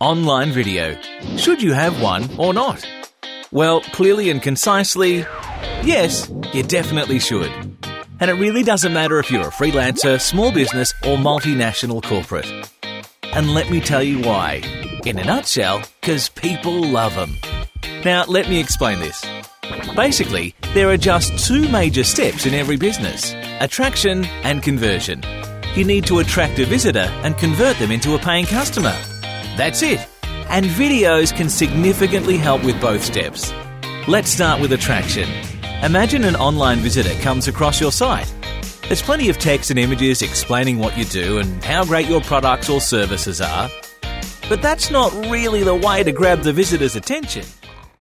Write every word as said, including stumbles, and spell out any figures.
Online video. Should you have one or not? Well, clearly and concisely, yes, you definitely should. And it really doesn't matter if you're a freelancer, small business or multinational corporate. And let me tell you why. In a nutshell, because people love them. Now, let me explain this. Basically, there are just two major steps in every business: attraction and conversion. You need to attract a visitor and convert them into a paying customer. That's it. And videos can significantly help with both steps. Let's start with attraction. Imagine an online visitor comes across your site. There's plenty of text and images explaining what you do and how great your products or services are. But that's not really the way to grab the visitor's attention.